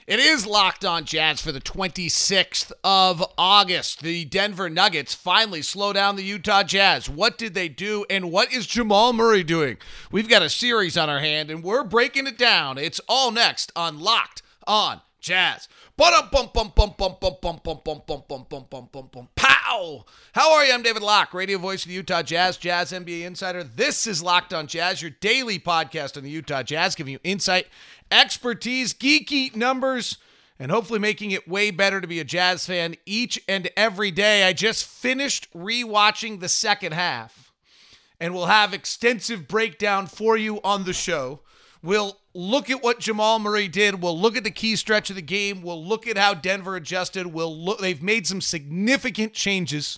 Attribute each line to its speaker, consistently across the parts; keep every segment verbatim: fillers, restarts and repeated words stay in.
Speaker 1: It is Locked On Jazz for the twenty-sixth of August. The Denver Nuggets finally slow down the Utah Jazz. What did they do, and what is Jamal Murray doing? We've got a series on our hand, and we're breaking it down. It's all next on Locked On Jazz. Bum bum bum bum bum bum bum bum bum bum bum bum bum bum bum. Pow! How are you? I'm David Locke, radio voice of the Utah Jazz, Jazz N B A insider. This is Locked On Jazz, your daily podcast on the Utah Jazz, giving you insight, expertise, geeky numbers, and hopefully making it way better to be a Jazz fan each and every day. I just finished rewatching the second half, and we'll have extensive breakdown for you on the show. We'll look at what Jamal Murray did. We'll look at the key stretch of the game. We'll look at how Denver adjusted. We'll look, they've made some significant changes,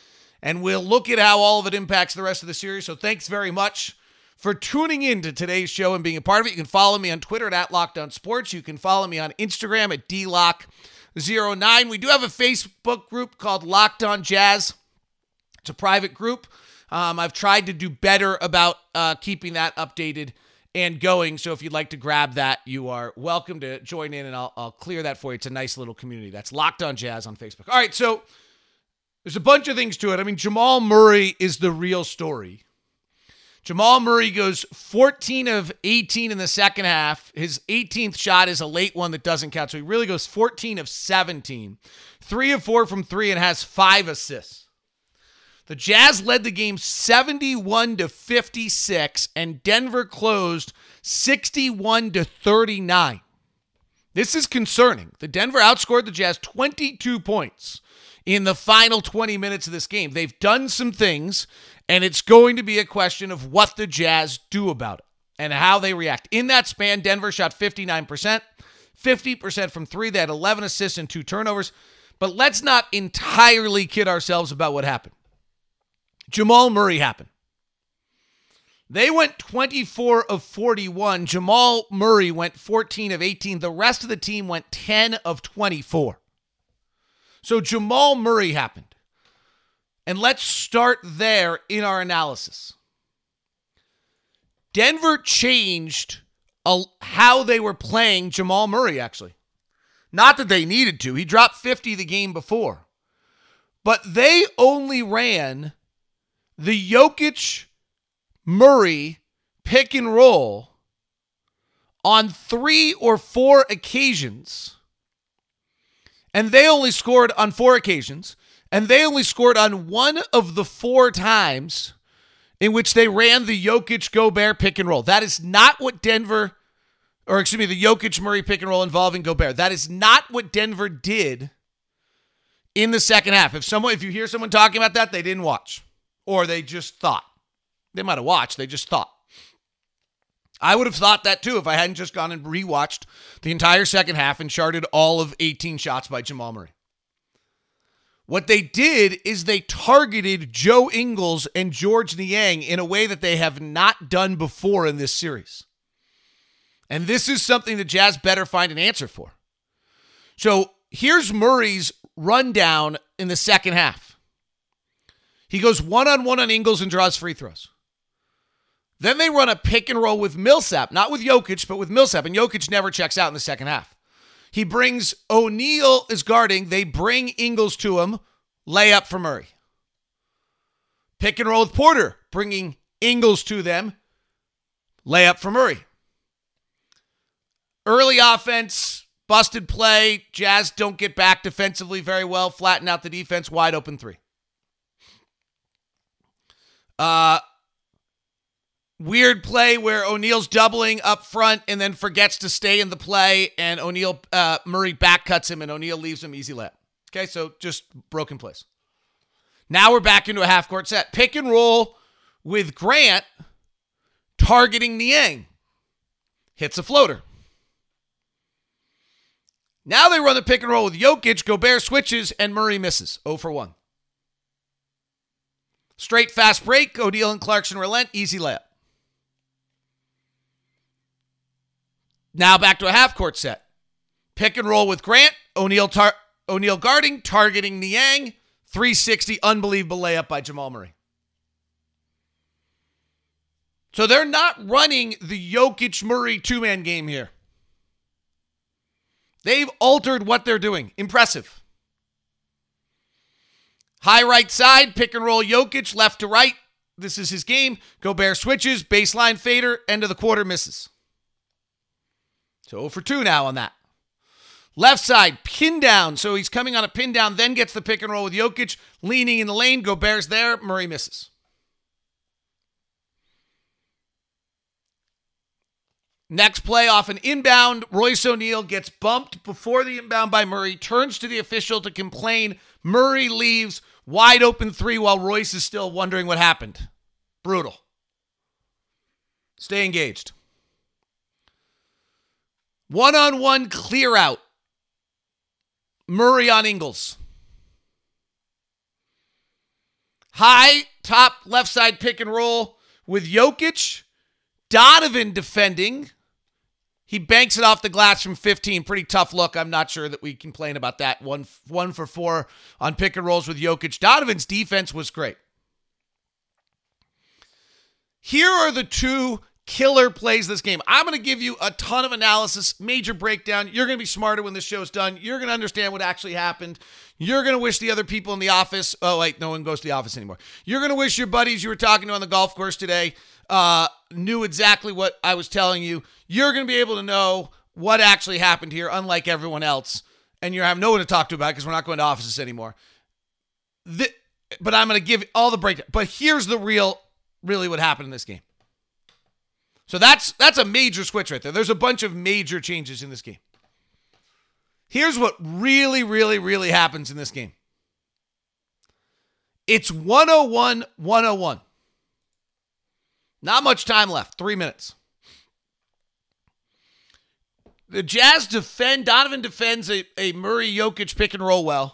Speaker 1: and we'll look at how all of it impacts the rest of the series. So thanks very much for tuning in to today's show and being a part of it. You can follow me on Twitter at, at Locked On Sports. You can follow me on Instagram at D Lock zero nine. We do have a Facebook group called Locked On Jazz. It's a private group. Um, I've tried to do better about uh, keeping that updated and going. So if you'd like to grab that, you are welcome to join in, and I'll, I'll clear that for you. It's a nice little community. That's Locked On Jazz on Facebook. All right, so there's a bunch of things to it. I mean, Jamal Murray is the real story. Jamal Murray goes fourteen of eighteen in the second half. His eighteenth shot is a late one that doesn't count. So he really goes fourteen of seventeen. three of four from three, and has five assists. The Jazz led the game seventy-one to fifty-six, and Denver closed sixty-one to thirty-nine. This is concerning. The Denver outscored the Jazz twenty-two points in the final twenty minutes of this game. They've done some things, and it's going to be a question of what the Jazz do about it and how they react. In that span, Denver shot fifty-nine percent, fifty percent from three. They had eleven assists and two turnovers. But let's not entirely kid ourselves about what happened. Jamal Murray happened. They went twenty-four of forty-one. Jamal Murray went fourteen of eighteen. The rest of the team went ten of twenty-four. So Jamal Murray happened. And let's start there in our analysis. Denver changed a, how they were playing Jamal Murray, actually. Not that they needed to. He dropped fifty the game before. But they only ran the Jokic Murray pick and roll on three or four occasions. And they only scored on four occasions. And they only scored on one of the four times in which they ran the Jokic Gobert pick and roll. That is not what Denver, or excuse me, the Jokic Murray pick and roll involving Gobert. That is not what Denver did in the second half. If someone, if you hear someone talking about that, they didn't watch. Or they just thought. They might have watched, they just thought. I would have thought that too if I hadn't just gone and rewatched the entire second half and charted all of eighteen shots by Jamal Murray. What they did is they targeted Joe Ingles and George Niang in a way that they have not done before in this series. And this is something the Jazz better find an answer for. So here's Murray's rundown in the second half. He goes one-on-one on Ingles and draws free throws. Then they run a pick and roll with Millsap, not with Jokic, but with Millsap, and Jokic never checks out in the second half. He brings O'Neal is guarding. They bring Ingles to him. Layup for Murray. Pick and roll with Porter, bringing Ingles to them. Layup for Murray. Early offense, busted play. Jazz don't get back defensively very well. Flatten out the defense. Wide open three. Uh, weird play where O'Neal's doubling up front and then forgets to stay in the play, and O'Neal, uh, Murray back cuts him, and O'Neal leaves him easy layup. Okay, so just broken plays. Now we're back into a half-court set. Pick and roll with Grant targeting Niang. Hits a floater. Now they run the pick and roll with Jokic. Gobert switches, and Murray misses. zero for one. Straight fast break. O'Neal and Clarkson relent. Easy layup. Now back to a half-court set. Pick and roll with Grant. O'Neal tar- O'Neal guarding, targeting Niang. three sixty, unbelievable layup by Jamal Murray. So they're not running the Jokic-Murray two-man game here. They've altered what they're doing. Impressive. High right side, pick and roll Jokic, left to right. This is his game. Gobert switches, baseline fader, end of the quarter misses. So zero for two now on that. Left side, pin down. So he's coming on a pin down, then gets the pick and roll with Jokic, leaning in the lane. Gobert's there. Murray misses. Next play off an inbound. Royce O'Neal gets bumped before the inbound by Murray, turns to the official to complain. Murray leaves. Wide open three while Royce is still wondering what happened. Brutal. Stay engaged. One-on-one clear out. Murray on Ingles. High, top, left side pick and roll with Jokic. Donovan defending. He banks it off the glass from fifteen. Pretty tough look. I'm not sure that we complain about that. One, one for four on pick and rolls with Jokic. Donovan's defense was great. Here are the two killer plays this game. I'm going to give you a ton of analysis, major breakdown. You're going to be smarter when this show's done. You're going to understand what actually happened. You're going to wish the other people in the office, oh, wait, no one goes to the office anymore. You're going to wish your buddies you were talking to on the golf course today uh, knew exactly what I was telling you. You're going to be able to know what actually happened here, unlike everyone else. And you have no one to talk to about it because we're not going to offices anymore. The, but I'm going to give all the breakdown. But here's the real, really what happened in this game. So that's that's a major switch right there. There's a bunch of major changes in this game. Here's what really, really, really happens in this game. It's one oh one one oh one. Not much time left. Three minutes. The Jazz defend. Donovan defends a, a Murray Jokic pick and roll well.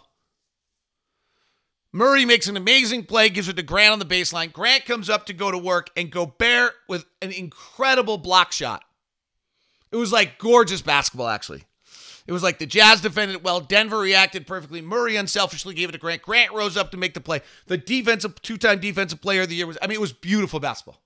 Speaker 1: Murray makes an amazing play, gives it to Grant on the baseline. Grant comes up to go to work, and Gobert with an incredible block shot. It was like gorgeous basketball, actually. It was like the Jazz defended it well. Denver reacted perfectly. Murray unselfishly gave it to Grant. Grant rose up to make the play. The defensive, two-time defensive player of the year was, I mean, it was beautiful basketball.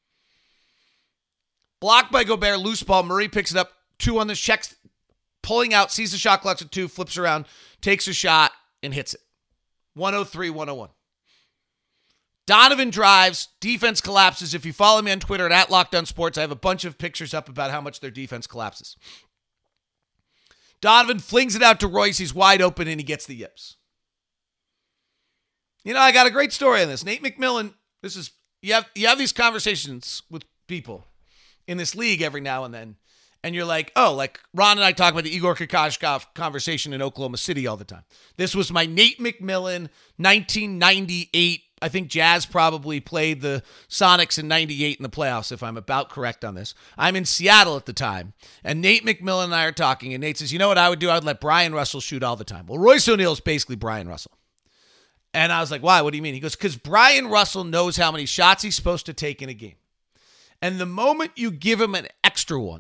Speaker 1: Blocked by Gobert, loose ball. Murray picks it up. Two on the checks, pulling out, sees the shot clock at two, flips around, takes a shot, and hits it. one oh three one oh one. Donovan drives. Defense collapses. If you follow me on Twitter at Lockdown Sports, I have a bunch of pictures up about how much their defense collapses. Donovan flings it out to Royce. He's wide open, and he gets the yips. You know, I got a great story on this. Nate McMillan, this is, you have, you have these conversations with people in this league every now and then, and you're like, oh, like Ron and I talk about the Igor Kokoshkov conversation in Oklahoma City all the time. This was my Nate McMillan nineteen ninety-eight. I think Jazz probably played the Sonics in ninety-eight in the playoffs, if I'm about correct on this. I'm in Seattle at the time, and Nate McMillan and I are talking, and Nate says, you know what I would do? I would let Brian Russell shoot all the time. Well, Royce O'Neal is basically Brian Russell. And I was like, why? What do you mean? He goes, because Brian Russell knows how many shots he's supposed to take in a game. And the moment you give him an extra one,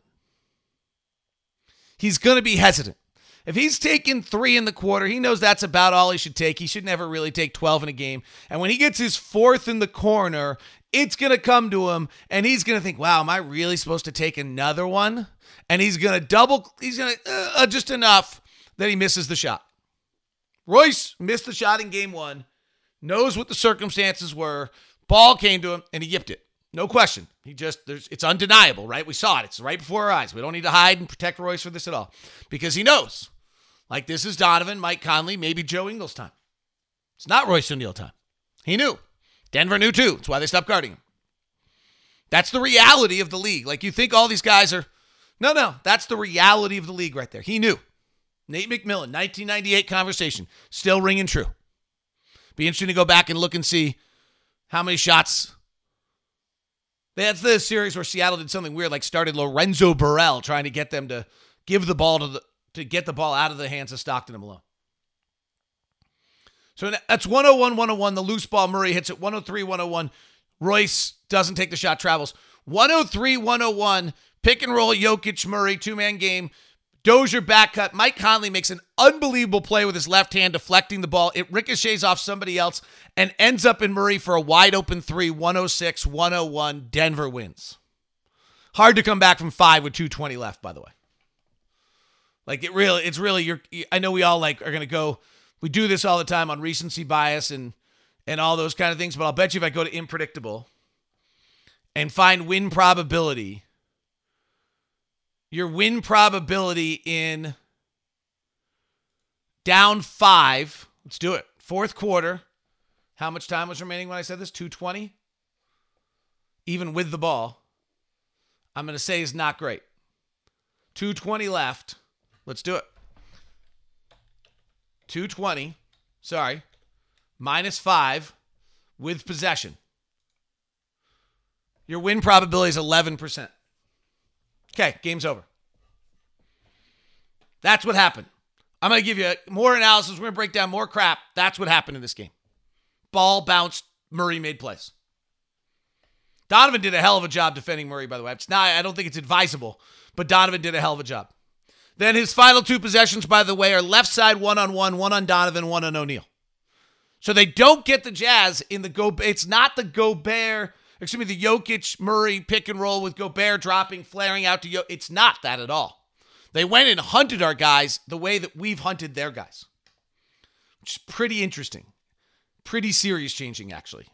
Speaker 1: he's going to be hesitant. If he's taking three in the quarter, he knows that's about all he should take. He should never really take twelve in a game. And when he gets his fourth in the corner, it's going to come to him, and he's going to think, wow, am I really supposed to take another one? And he's going to double, he's going to, uh, just enough that he misses the shot. Royce missed the shot in game one, knows what the circumstances were, ball came to him, and he yipped it. No question. He just, there's, it's undeniable, right? We saw it. It's right before our eyes. We don't need to hide and protect Royce for this at all because he knows. Like, this is Donovan, Mike Conley, maybe Joe Ingles time. It's not Royce O'Neal time. He knew. Denver knew too. That's why they stopped guarding him. That's the reality of the league. Like, you think all these guys are, no, no. That's the reality of the league right there. He knew. Nate McMillan, nineteen ninety-eight conversation, still ringing true. Be interesting to go back and look and see how many shots. That's the series where Seattle did something weird, like started Lorenzo Burrell trying to get them to give the ball to the to get the ball out of the hands of Stockton and Malone. So that's one oh one one oh one. The loose ball, Murray hits it. one oh three one oh one. Royce doesn't take the shot, travels. one oh three one oh one. Pick and roll, Jokic, Murray, two-man game. Dozier back cut. Mike Conley makes an unbelievable play with his left hand, deflecting the ball. It ricochets off somebody else and ends up in Murray for a wide open three. one oh six one oh one. Denver wins. Hard to come back from five with two twenty left, by the way. Like it really, it's really, you're, I know we all like are going to go, we do this all the time on recency bias and, and all those kind of things, but I'll bet you if I go to Unpredictable and find win probability, your win probability in down five, let's do it. Fourth quarter, how much time was remaining when I said this? two twenty? Even with the ball, I'm going to say is not great. two twenty left. Let's do it. two twenty, sorry, minus five with possession. Your win probability is eleven percent. Okay, game's over. That's what happened. I'm going to give you more analysis. We're going to break down more crap. That's what happened in this game. Ball bounced. Murray made plays. Donovan did a hell of a job defending Murray, by the way. It's not, I don't think it's advisable, but Donovan did a hell of a job. Then his final two possessions, by the way, are left side one-on-one, one on Donovan, one on O'Neal. So they don't get the Jazz in the go. It's not the Gobert, excuse me, the Jokic Murray pick and roll with Gobert dropping, flaring out to Jokic. It's not that at all. They went and hunted our guys the way that we've hunted their guys, which is pretty interesting. Pretty series changing, actually.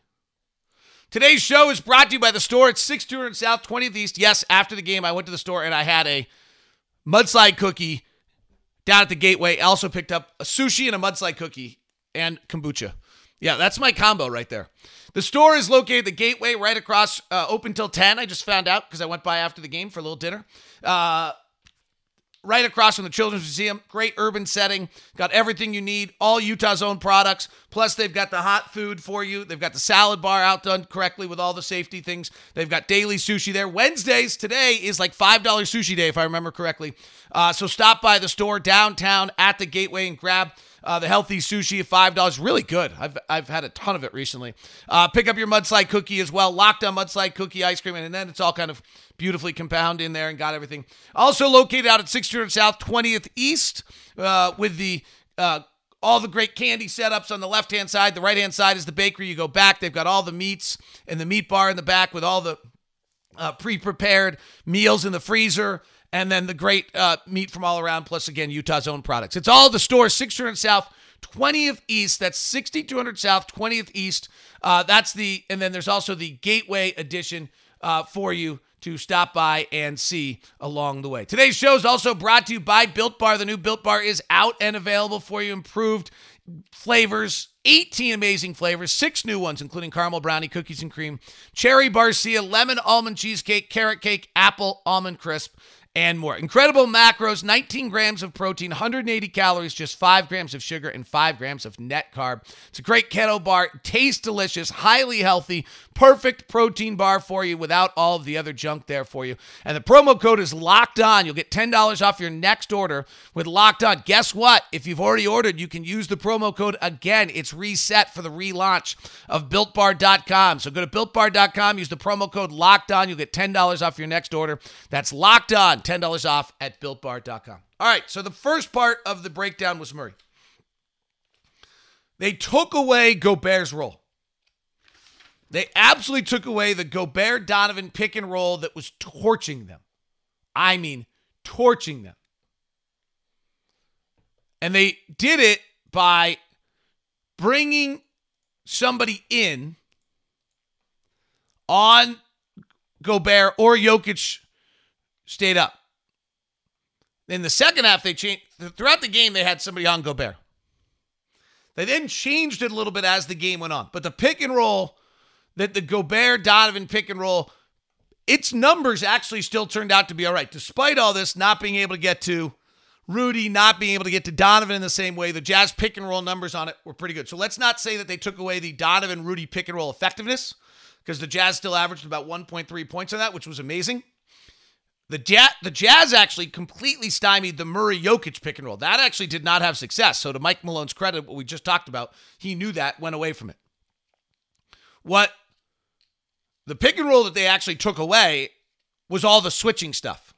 Speaker 1: Today's show is brought to you by the store at six two hundred South, twentieth East. Yes, after the game, I went to the store and I had a mudslide cookie down at the Gateway. I also picked up a sushi and a mudslide cookie and kombucha. Yeah, that's my combo right there. The store is located at the Gateway right across, uh, open till ten. I just found out because I went by after the game for a little dinner. Uh, right across from the Children's Museum. Great urban setting. Got everything you need. All Utah's own products. Plus, they've got the hot food for you. They've got the salad bar outdone correctly with all the safety things. They've got daily sushi there. Wednesdays, today is like five dollars sushi day, if I remember correctly. Uh, so stop by the store downtown at the Gateway and grab Uh, the healthy sushi at five dollars. Really good. I've I've had a ton of it recently. Uh, pick up your mudslide cookie as well. Locked on mudslide cookie ice cream. And then it's all kind of beautifully compounded in there and got everything. Also located out at six hundred South, twentieth East uh, with the uh, all the great candy setups on the left-hand side. The right-hand side is the bakery. You go back. They've got all the meats and the meat bar in the back with all the uh, pre-prepared meals in the freezer. And then the great uh, meat from all around, plus, again, Utah's own products. It's all the store, six hundred South, twentieth East. That's sixty-two hundred South, twentieth East. Uh, that's the, and then there's also the Gateway edition uh, for you to stop by and see along the way. Today's show is also brought to you by Built Bar. The new Built Bar is out and available for you. Improved flavors, eighteen amazing flavors, six new ones, including caramel brownie, cookies and cream, cherry barcia, lemon almond cheesecake, carrot cake, apple almond crisp, and more. Incredible macros, nineteen grams of protein, one hundred eighty calories, just five grams of sugar, and five grams of net carb. It's a great keto bar. It tastes delicious, highly healthy, perfect protein bar for you without all of the other junk there for you. And the promo code is Locked On. You'll get ten dollars off your next order with Locked On. Guess what? If you've already ordered, you can use the promo code again. It's reset for the relaunch of Built Bar dot com. So go to Built Bar dot com, use the promo code Locked On. You'll get ten dollars off your next order. That's Locked On. ten dollars off at Built Bar dot com. All right, so the first part of the breakdown was Murray. They took away Gobert's role. They absolutely took away the Gobert-Donovan pick and roll that was torching them. I mean, torching them. And they did it by bringing somebody in on Gobert, or Jokic stayed up. In the second half, they changed. Throughout the game, they had somebody on Gobert. They then changed it a little bit as the game went on. But the pick and roll, that the Gobert-Donovan pick and roll, its numbers actually still turned out to be all right. Despite all this, not being able to get to Rudy, not being able to get to Donovan in the same way, the Jazz pick and roll numbers on it were pretty good. So let's not say that they took away the Donovan-Rudy pick and roll effectiveness, because the Jazz still averaged about one point three points on that, which was amazing. The Jazz, the Jazz actually completely stymied the Murray-Jokic pick and roll. That actually did not have success. So to Mike Malone's credit, what we just talked about, he knew that, went away from it. What the pick and roll that they actually took away was all the switching stuff.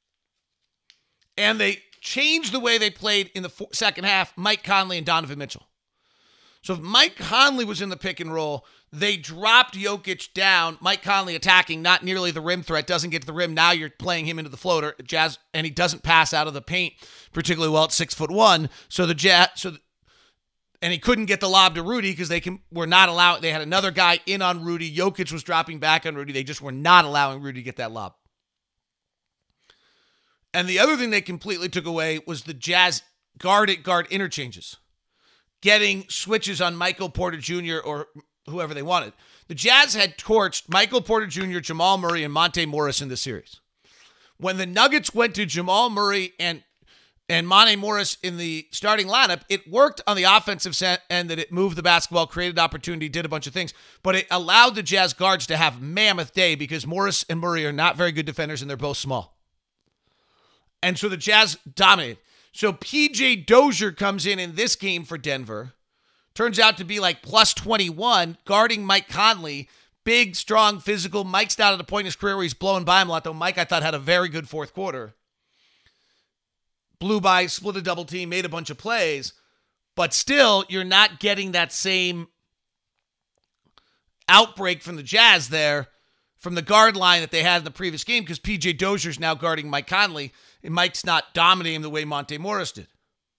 Speaker 1: And they changed the way they played in the second half, Mike Conley and Donovan Mitchell. So if Mike Conley was in the pick and roll, They dropped Jokic down. Mike Conley attacking, not nearly the rim threat, doesn't get to the rim. Now you're playing him into the floater, Jazz, and he doesn't pass out of the paint particularly well at six foot one. So the Jazz, so and he couldn't get the lob to Rudy because they can were not allowed. They had another guy in on Rudy. Jokic was dropping back on Rudy. They just were not allowing Rudy to get that lob. And the other thing they completely took away was the Jazz guard at guard interchanges, getting switches on Michael Porter Junior or whoever they wanted. The Jazz had torched Michael Porter Junior, Jamal Murray, and Monte Morris in the series. When the Nuggets went to Jamal Murray and and Monte Morris in the starting lineup, it worked on the offensive end that it moved the basketball, created opportunity, did a bunch of things, but it allowed the Jazz guards to have mammoth day because Morris and Murray are not very good defenders and they're both small. And so the Jazz dominated. So P J Dozier comes in in this game for Denver. Turns out to be like plus twenty-one, guarding Mike Conley. Big, strong, physical. Mike's not at a point in his career where he's blowing by him a lot, though Mike, I thought, had a very good fourth quarter. Blew by, split a double team, made a bunch of plays. But still, you're not getting that same outbreak from the Jazz there, from the guard line that they had in the previous game, because P J Dozier's now guarding Mike Conley, and Mike's not dominating him the way Monte Morris did.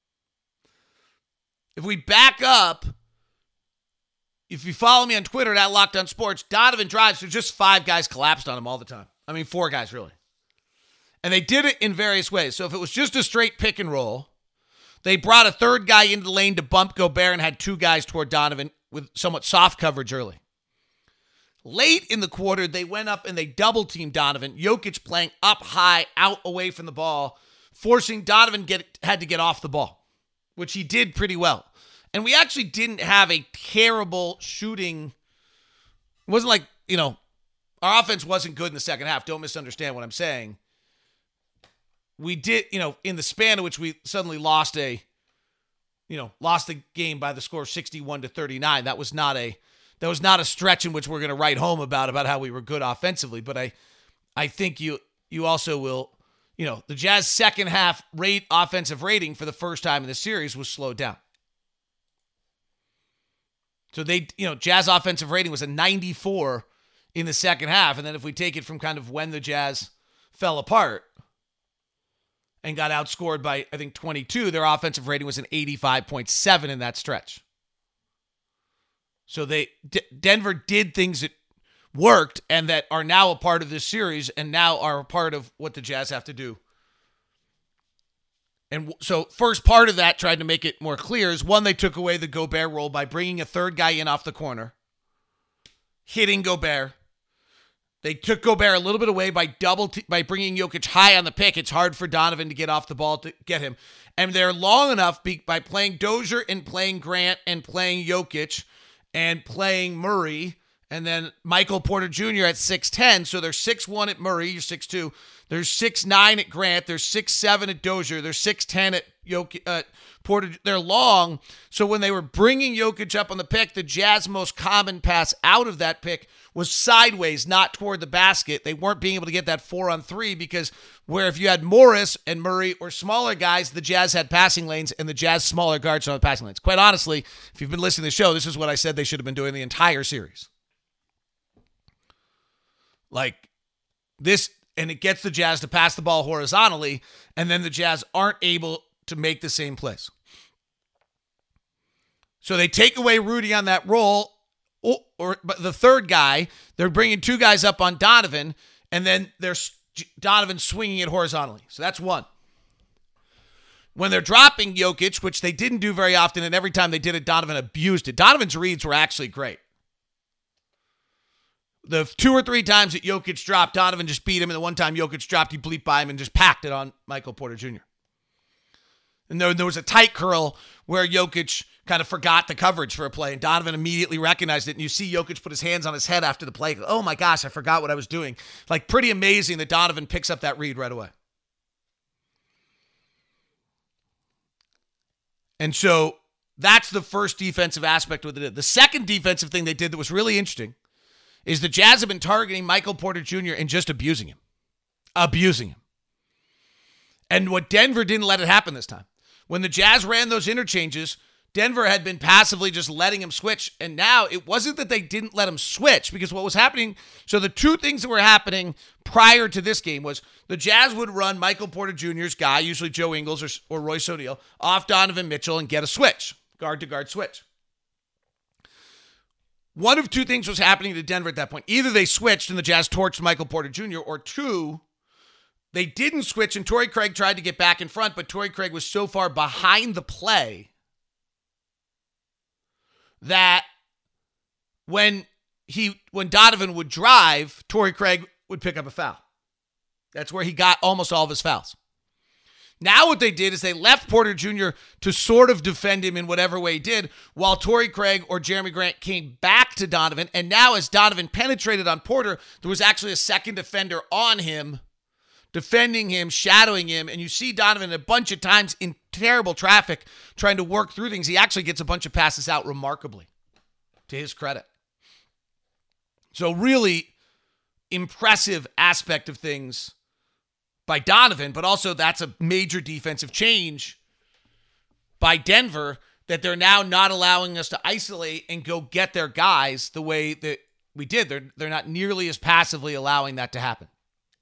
Speaker 1: If we back up, if you follow me on Twitter at Locked On Sports, Donovan drives, so just five guys collapsed on him all the time. I mean, four guys, really. And they did it in various ways. So if it was just a straight pick and roll, they brought a third guy into the lane to bump Gobert and had two guys toward Donovan with somewhat soft coverage early. Late in the quarter, they went up and they double-teamed Donovan. Jokic playing up high, out away from the ball, forcing Donovan get had to get off the ball, which he did pretty well. And we actually didn't have a terrible shooting. It wasn't like, you know, our offense wasn't good in the second half. Don't misunderstand what I'm saying. We did, you know, in the span of which we suddenly lost a, you know, lost the game by the score of sixty-one to thirty-nine. That was not a, that was not a stretch in which we're going to write home about, about how we were good offensively. But I, I think you, you also will, you know, the Jazz second half rate offensive rating for the first time in the series was slowed down. So they, you know, Jazz offensive rating was a ninety-four in the second half. And then if we take it from kind of when the Jazz fell apart and got outscored by, I think, twenty-two, their offensive rating was an eighty-five point seven in that stretch. So they, D- Denver did things that worked and that are now a part of this series and now are a part of what the Jazz have to do. And so first part of that, tried to make it more clear, is one, they took away the Gobert role by bringing a third guy in off the corner, hitting Gobert. They took Gobert a little bit away by double t- by bringing Jokic high on the pick. It's hard for Donovan to get off the ball to get him. And they're long enough be- by playing Dozier and playing Grant and playing Jokic and playing Murray, and then Michael Porter Junior at six ten. So they're six one at Murray, you're six two. There's six nine at Grant. There's six seven at Dozier. There's six ten at Jokic, uh, Porter. They're long. So when they were bringing Jokic up on the pick, the Jazz most common pass out of that pick was sideways, not toward the basket. They weren't being able to get that four on three because where if you had Morris and Murray or smaller guys, the Jazz had passing lanes and the Jazz smaller guards on the passing lanes. Quite honestly, if you've been listening to the show, this is what I said they should have been doing the entire series. Like this, and it gets the Jazz to pass the ball horizontally, and then the Jazz aren't able to make the same plays. So they take away Rudy on that role, or, or but the third guy, they're bringing two guys up on Donovan, and then there's Donovan swinging it horizontally. So that's one. When they're dropping Jokic, which they didn't do very often, and every time they did it, Donovan abused it. Donovan's reads were actually great. The two or three times that Jokic dropped, Donovan just beat him. And the one time Jokic dropped, he bleeped by him and just packed it on Michael Porter Junior And there, there was a tight curl where Jokic kind of forgot the coverage for a play. And Donovan immediately recognized it. And you see Jokic put his hands on his head after the play. Oh my gosh, I forgot what I was doing. Like pretty amazing that Donovan picks up that read right away. And so that's the first defensive aspect of what they did. The second defensive thing they did that was really interesting is the Jazz have been targeting Michael Porter Junior and just abusing him. Abusing him. And what Denver didn't let it happen this time. When the Jazz ran those interchanges, Denver had been passively just letting him switch, and now it wasn't that they didn't let him switch, because what was happening, so the two things that were happening prior to this game was the Jazz would run Michael Porter Junior's guy, usually Joe Ingles or, or Royce O'Neal, off Donovan Mitchell and get a switch, guard-to-guard switch. One of two things was happening to Denver at that point. Either they switched and the Jazz torched Michael Porter Junior, or two, they didn't switch and Torrey Craig tried to get back in front, but Torrey Craig was so far behind the play that when he when Donovan would drive, Torrey Craig would pick up a foul. That's where he got almost all of his fouls. Now what they did is they left Porter Junior to sort of defend him in whatever way he did, while Torrey Craig or Jeremy Grant came back to Donovan. And now as Donovan penetrated on Porter, there was actually a second defender on him, defending him, shadowing him. And you see Donovan a bunch of times in terrible traffic trying to work through things. He actually gets a bunch of passes out remarkably, to his credit. So really impressive aspect of things by Donovan, but also that's a major defensive change by Denver, that they're now not allowing us to isolate and go get their guys the way that we did. They're, they're not nearly as passively allowing that to happen.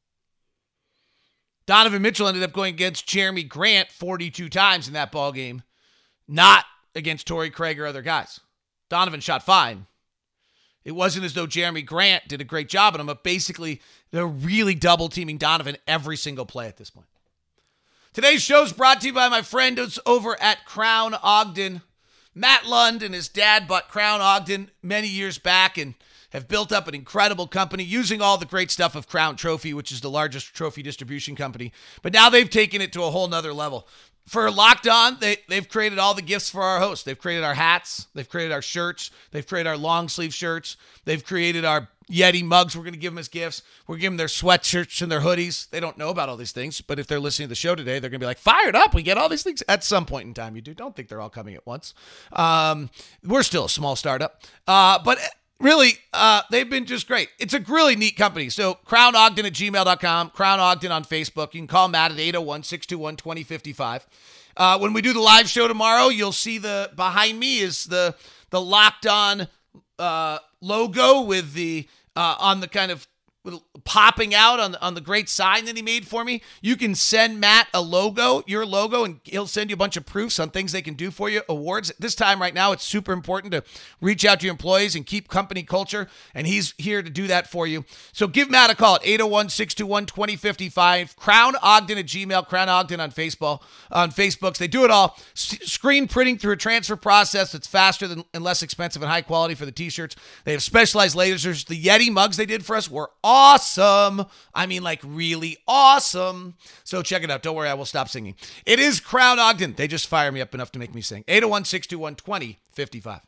Speaker 1: Donovan Mitchell ended up going against Jeremy Grant forty-two times in that ball game, not against Torrey Craig or other guys. Donovan shot fine. It wasn't as though Jeremy Grant did a great job on him, but basically they're really double-teaming Donovan every single play at this point. Today's show is brought to you by my friends over at Crown Ogden. Matt Lund and his dad bought Crown Ogden many years back and have built up an incredible company using all the great stuff of Crown Trophy, which is the largest trophy distribution company. But now they've taken it to a whole nother level. For Locked On, they, they've created all the gifts for our hosts. They've created our hats. They've created our shirts. They've created our long sleeve shirts. They've created our Yeti mugs we're going to give them as gifts. We're going to give them their sweatshirts and their hoodies. They don't know about all these things, but if they're listening to the show today, they're going to be like, fired up. We get all these things. At some point in time, you do. Don't think they're all coming at once. Um, we're still a small startup. Uh, but really, uh, they've been just great. It's a really neat company. So crown ogden at gmail dot com, Crown Ogden on Facebook. You can call Matt at eight oh one, six two one, two oh five five. Uh, when we do the live show tomorrow, you'll see the behind me is the the Locked On uh, logo with the uh, on the kind of popping out on the, on the great sign that he made for me. You can send Matt a logo, your logo, and he'll send you a bunch of proofs on things they can do for you, awards. This time right now, it's super important to reach out to your employees and keep company culture, and he's here to do that for you. So give Matt a call at eight oh one, six two one, two oh five five, Crown Ogden at Gmail, Crown Ogden on Facebook. On Facebooks. They do it all. S- screen printing through a transfer process that's faster than, and less expensive and high quality for the t-shirts. They have specialized lasers. The Yeti mugs they did for us were awesome. I mean, like really awesome. So check it out. Don't worry, I will stop singing. It is Crown Ogden. They just fire me up enough to make me sing. eight oh one, six two one, two oh five five.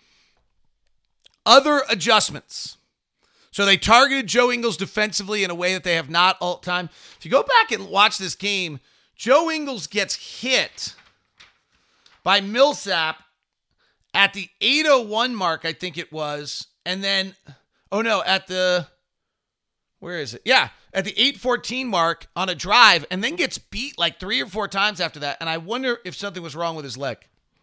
Speaker 1: Other adjustments. So they targeted Joe Ingles defensively in a way that they have not all the time. If you go back and watch this game, Joe Ingles gets hit by Millsap at the eight oh one mark, I think it was. And then, oh no, at the, where is it? Yeah, at the eight fourteen mark on a drive, and then gets beat like three or four times after that. And I wonder if something was wrong with his leg.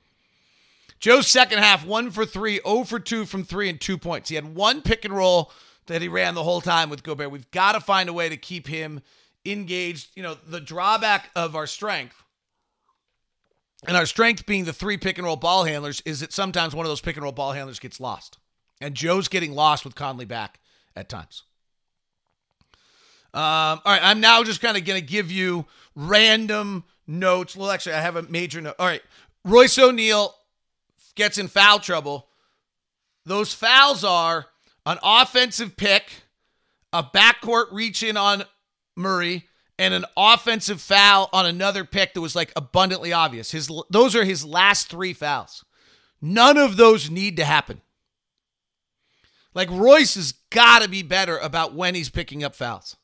Speaker 1: Joe's second half, one for three, oh for two from three, and two points. He had one pick and roll that he ran the whole time with Gobert. We've got to find a way to keep him engaged. You know, the drawback of our strength, and our strength being the three pick and roll ball handlers, is that sometimes one of those pick and roll ball handlers gets lost. And Joe's getting lost with Conley back at times. Um, all right, I'm now just kind of going to give you random notes. Well, actually, I have a major note. All right, Royce O'Neal gets in foul trouble. Those fouls are an offensive pick, a backcourt reach in on Murray, and an offensive foul on another pick that was like abundantly obvious. His those are his last three fouls. None of those need to happen. Like, Royce has got to be better about when he's picking up fouls.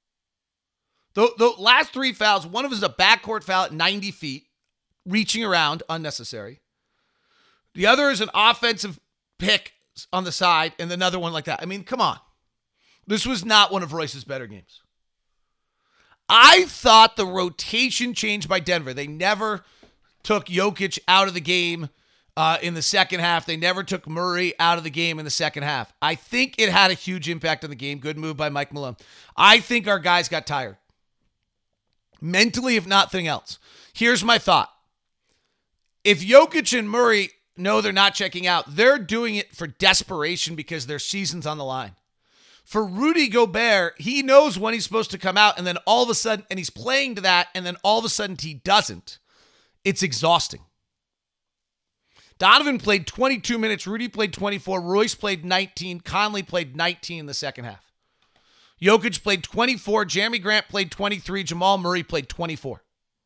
Speaker 1: The, the last three fouls, one of them is a backcourt foul at ninety feet, reaching around, unnecessary. The other is an offensive pick on the side, and another one like that. I mean, come on. This was not one of Royce's better games. I thought the rotation change by Denver, they never took Jokic out of the game uh, in the second half. They never took Murray out of the game in the second half. I think it had a huge impact on the game. Good move by Mike Malone. I think our guys got tired. Mentally, if nothing else. Here's my thought. If Jokic and Murray know they're not checking out, they're doing it for desperation because their season's on the line. For Rudy Gobert, he knows when he's supposed to come out, and then all of a sudden, and he's playing to that, and then all of a sudden he doesn't. It's exhausting. Donovan played twenty-two minutes. Rudy played twenty-four. Royce played nineteen. Conley played nineteen in the second half. Jokic played twenty-four. Jeremy Grant played twenty-three. Jamal Murray played twenty-four.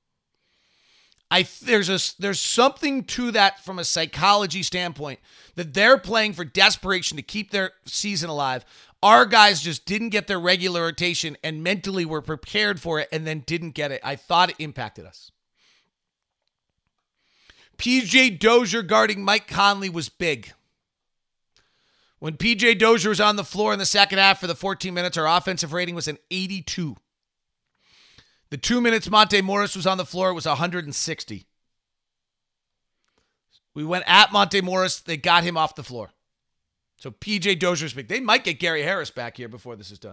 Speaker 1: I there's a there's something to that from a psychology standpoint that they're playing for desperation to keep their season alive. Our guys just didn't get their regular rotation and mentally were prepared for it and then didn't get it. I thought it impacted us. P J Dozier guarding Mike Conley was big. When P J Dozier was on the floor in the second half for the fourteen minutes, our offensive rating was an eighty-two. The two minutes Monte Morris was on the floor, it was one hundred sixty. We went at Monte Morris. They got him off the floor. So P J Dozier's big. They might get Gary Harris back here before this is done.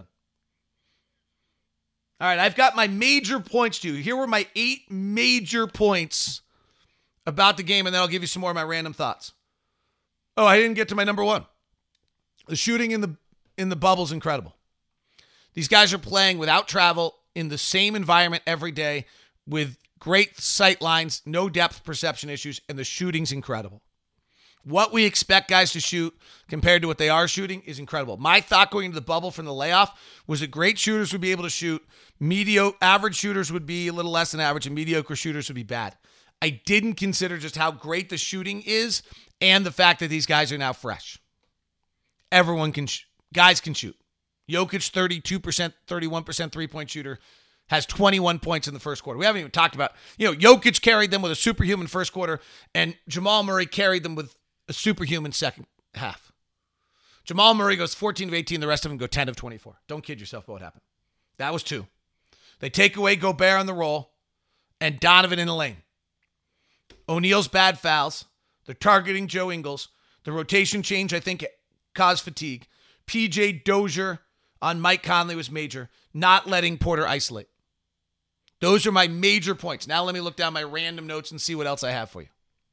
Speaker 1: All right, I've got my major points to you. Here were my eight major points about the game, and then I'll give you some more of my random thoughts. Oh, I didn't get to my number one. The shooting in the in the bubble is incredible. These guys are playing without travel in the same environment every day with great sight lines, no depth perception issues, and the shooting's incredible. What we expect guys to shoot compared to what they are shooting is incredible. My thought going into the bubble from the layoff was that great shooters would be able to shoot. Mediocre, average shooters would be a little less than average, and mediocre shooters would be bad. I didn't consider just how great the shooting is and the fact that these guys are now fresh. Everyone can, sh- guys can shoot. Jokic, thirty-two percent, thirty-one percent three-point shooter, has twenty-one points in the first quarter. We haven't even talked about, you know, Jokic carried them with a superhuman first quarter, and Jamal Murray carried them with a superhuman second half. Jamal Murray goes fourteen of eighteen, the rest of them go ten of twenty-four. Don't kid yourself about what happened. That was two. They take away Gobert on the roll and Donovan in the lane. O'Neal's bad fouls. They're targeting Joe Ingles. The rotation change, I think, caused fatigue. P J Dozier on Mike Conley was major. Not letting Porter isolate. Those are my major points. Now let me look down my random notes and see what else I have for you.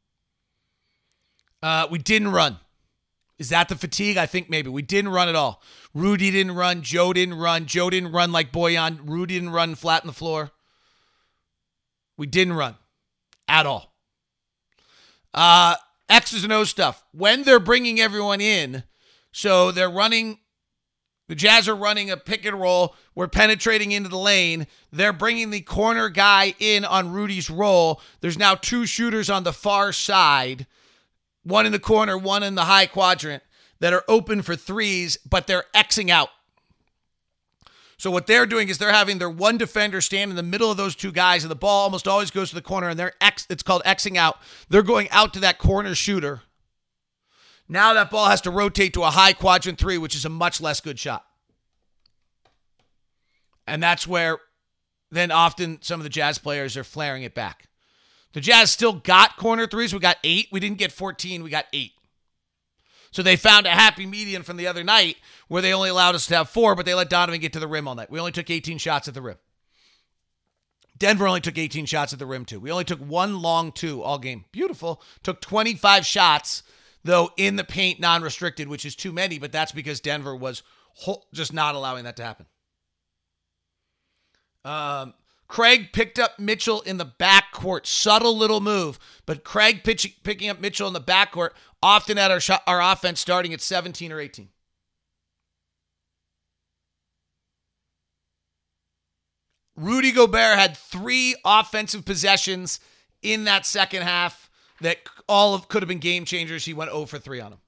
Speaker 1: Uh, we didn't run. Is that the fatigue? I think maybe. We didn't run at all. Rudy didn't run. Joe didn't run. Joe didn't run like Boyan. Rudy didn't run flat on the floor. We didn't run at all. Uh, X's and O's stuff. When they're bringing everyone in, so they're running, the Jazz are running a pick and roll. We're penetrating into the lane. They're bringing the corner guy in on Rudy's roll. There's now two shooters on the far side, one in the corner, one in the high quadrant, that are open for threes, but they're Xing out. So what they're doing is they're having their one defender stand in the middle of those two guys, and the ball almost always goes to the corner, and they're X, it's called Xing out. They're going out to that corner shooter. Now that ball has to rotate to a high quadrant three, which is a much less good shot. And that's where then often some of the Jazz players are flaring it back. The Jazz still got corner threes. We got eight. We didn't get fourteen. We got eight. So they found a happy median from the other night where they only allowed us to have four, but they let Donovan get to the rim all night. We only took eighteen shots at the rim. Denver only took eighteen shots at the rim, too. We only took one long two all game. Beautiful. Took twenty-five shots, though, in the paint, non-restricted, which is too many, but that's because Denver was just not allowing that to happen. Um, Craig picked up Mitchell in the backcourt. Subtle little move, but Craig pitch, picking up Mitchell in the backcourt often at our shot, our offense starting at seventeen or eighteen. Rudy Gobert had three offensive possessions in that second half that all of could have been game changers. He went zero for three on them.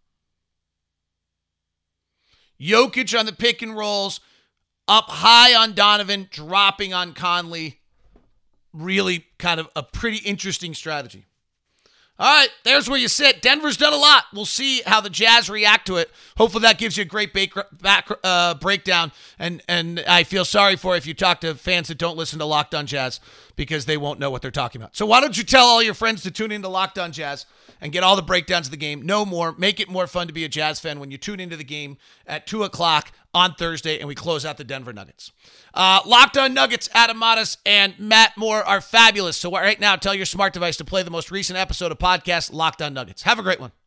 Speaker 1: Jokic on the pick and rolls, up high on Donovan, dropping on Conley. Really kind of a pretty interesting strategy. All right, there's where you sit. Denver's done a lot. We'll see how the Jazz react to it. Hopefully that gives you a great back, back, uh, breakdown. And and I feel sorry for if you talk to fans that don't listen to Locked On Jazz because they won't know what they're talking about. So why don't you tell all your friends to tune into Locked On Jazz and get all the breakdowns of the game. No more. Make it more fun to be a Jazz fan when you tune into the game at two o'clock on Thursday and we close out the Denver Nuggets. Uh, Locked On Nuggets, Adam Modis and Matt Moore are fabulous. So right now, tell your smart device to play the most recent episode of podcast Locked On Nuggets. Have a great one.